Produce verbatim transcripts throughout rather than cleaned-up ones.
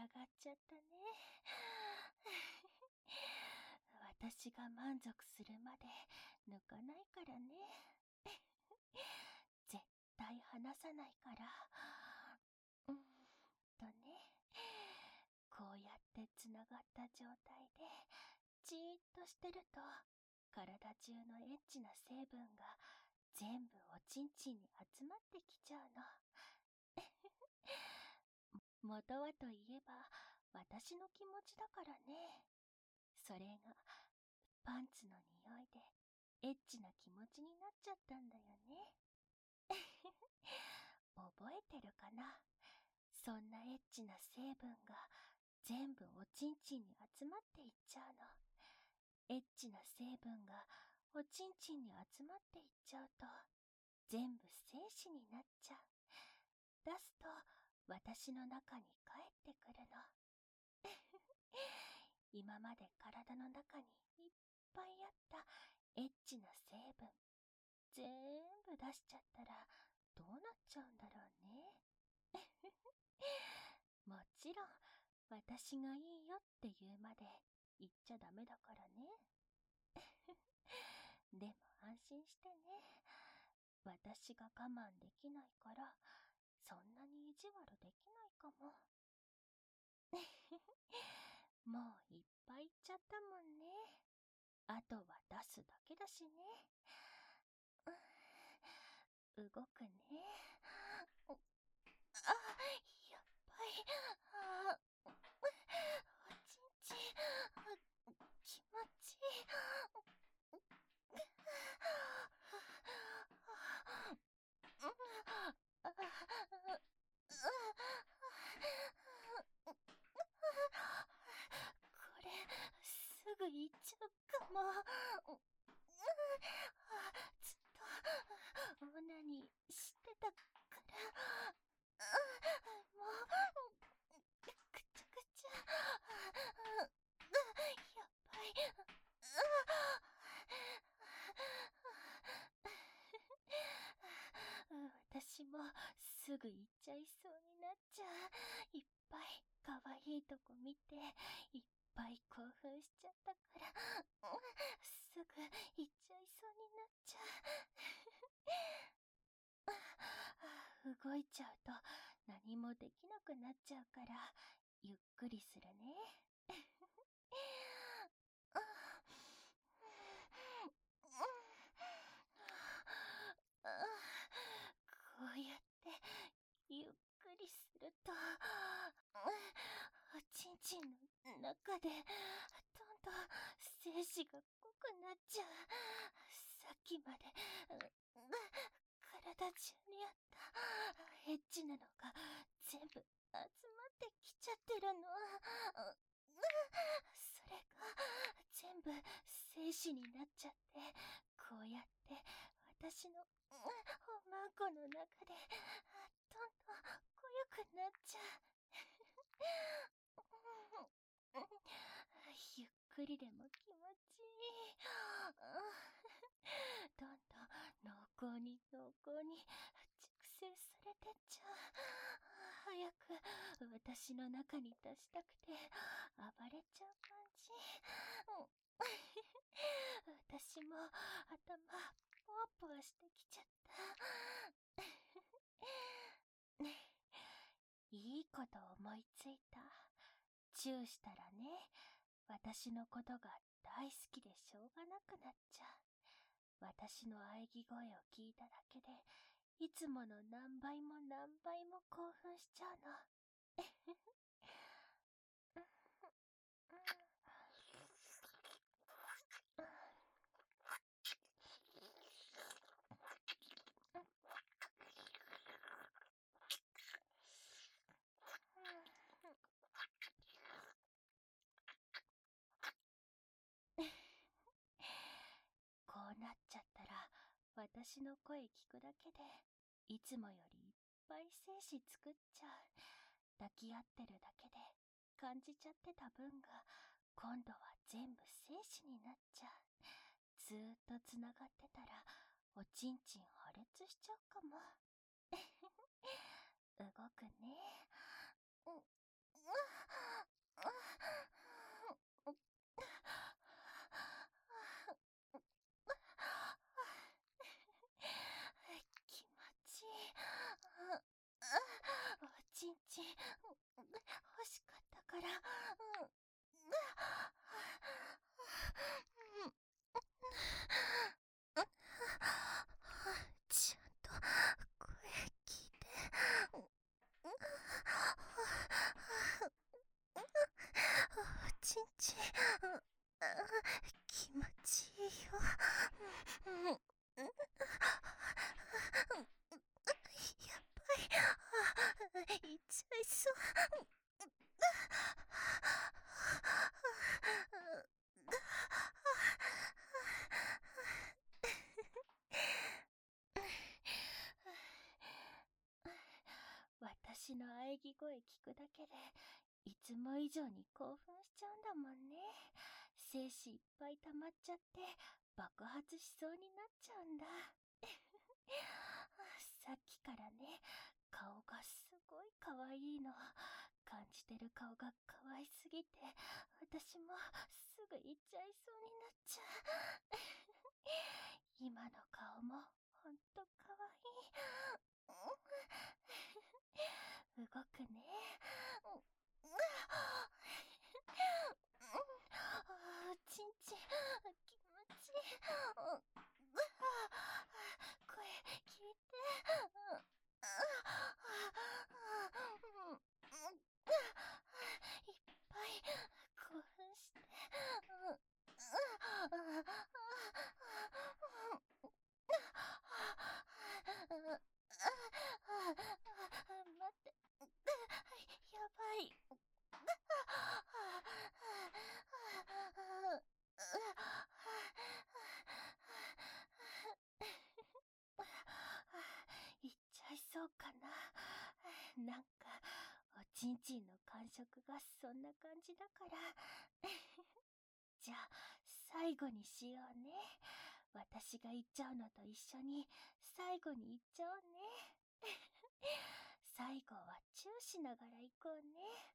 がっちゃったね。私が満足するまで抜かないからね。絶対離さないから。うーんとね、こうやってつながった状態でじーっとしてると、体中のエッチな成分が全部おちんちんに集まってきちゃうの。元はといえば私の気持ちだからね。それがパンツの匂いでエッチな気持ちになっちゃったんだよね。覚えてるかな？そんなエッチな成分が全部おちんちんに集まっていっちゃうの。エッチな成分がおちんちんに集まっていっちゃうと全部精子になっちゃう。出すと私の中に帰ってくるの。今まで体の中にいっぱいあったエッチな成分全部出しちゃったらどうなっちゃうんだろうね。もちろん私がいいよって言うまで言っちゃダメだからね。でも安心してね。私が我慢できないからそんなに意地悪できないかも。もういっぱい言っちゃったもんね。あとは出すだけだしね。動くね。あ、やっぱり、あ、おちんちん、気持ちいい。これ、すぐ行っちゃうかも。ずっと、オナニーしてたから、もう、ぐちゃぐちゃ。やっぱり、私もすぐ行っちゃいそうになっちゃう。いっぱい可愛いとこ見て、いっぱい興奮しちゃったから、すぐ行っちゃいそうになっちゃう。動いちゃうと何もできなくなっちゃうから、ゆっくりするね。こうやってゆっくりすると、おちんちんの中でどんどん精子が濃くなっちゃう。さっきまで体中にあったエッチなのが全部集まってきちゃってるの。それが全部精子になっちゃって、こうやって私のおまんこの中でどんどん濃ゆくなっちゃう。ゆっくりでも気持ちいい。どんどん濃厚に濃厚に熟成されてっちゃう。早く私の中に出したくて暴れちゃう感じ。私も頭ポワポワしてきちゃった。いいこと思いついた。チューしたらね、私のことが大好きでしょうがなくなっちゃう。私の喘ぎ声を聞いただけで、いつもの何倍も何倍も興奮しちゃうの。こうなっちゃったら、私の声聞くだけで、いつもよりいっぱい精子作っちゃう。抱き合ってるだけで、感じちゃってた分が、今度は全部精子になっちゃう。ずーっとつながってたら、おちんちん破裂しちゃうかも。動くね。うん、 気持ちいい。おちんちん欲しかったから。ちゃんと声聞いて。おちんちん気持ちいいよ。やばい、いっちゃいそう。私の喘ぎ声聞くだけでいつも以上に興奮しちゃうんだもんね。精子いっぱい溜まっちゃって爆発しそうになっちゃうんだ。さっきからね、顔がすごい可愛いの。感じてる顔が可愛すぎて、私もすぐ行っちゃいそうになっちゃう。今の顔もほんと可愛い。動くね。おちんちん気持ちいい。声聞いて。いっぱい興奮して。待って、やばい。行っちゃいそうかな。なんかおちんちんの感触がそんな感じだから。じゃあ最後にしようね。私が行っちゃうのと一緒に最後に行っちゃおうね。最後はチューしながら行こうね。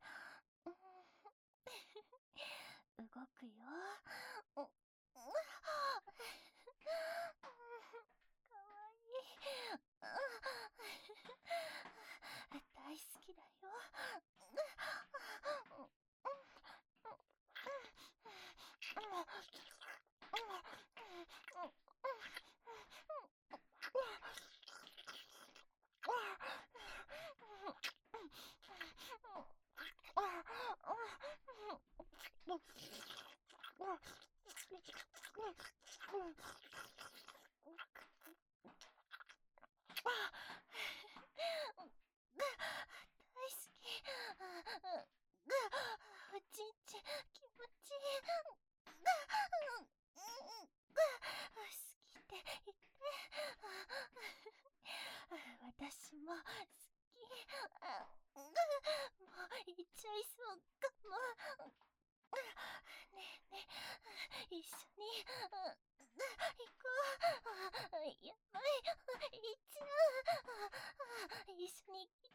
動くよ。かわいい。大好きだよ。大好き。おちんちん気持ちいい。好きって言って。私も好き。もう行っちゃいそうかも。ねえねえ、一緒に行こう。やばい、行っちゃう。一緒に行って。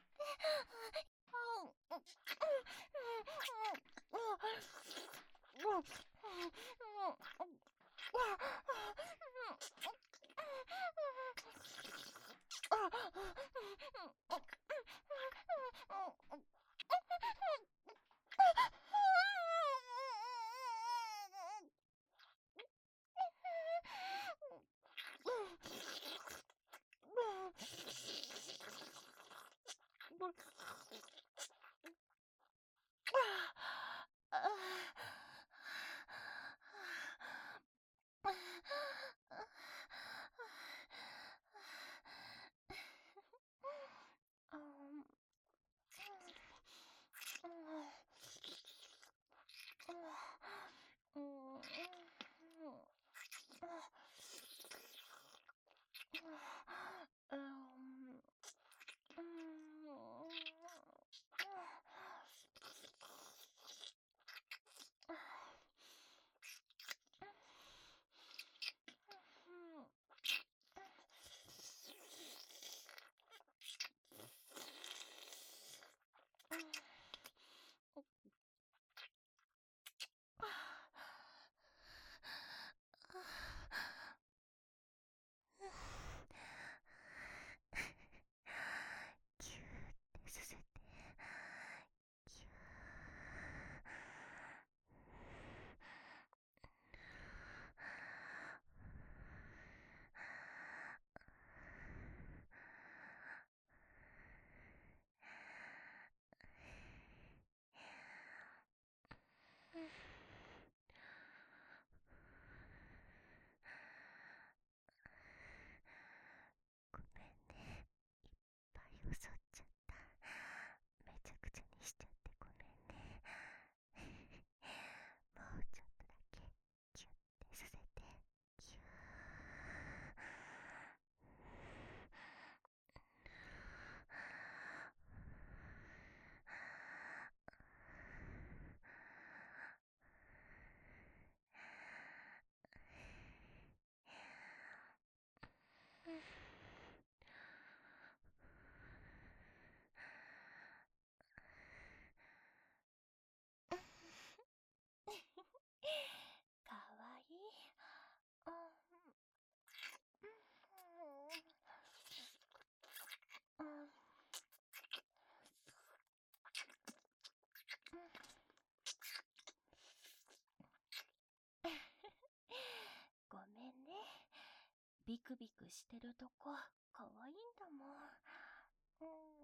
ビクビクしてるとこ、かわいいんだもん。うー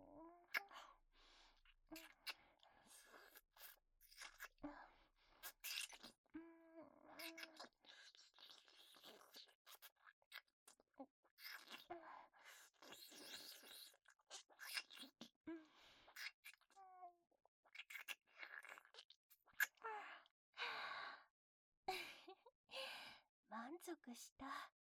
ん。満足した。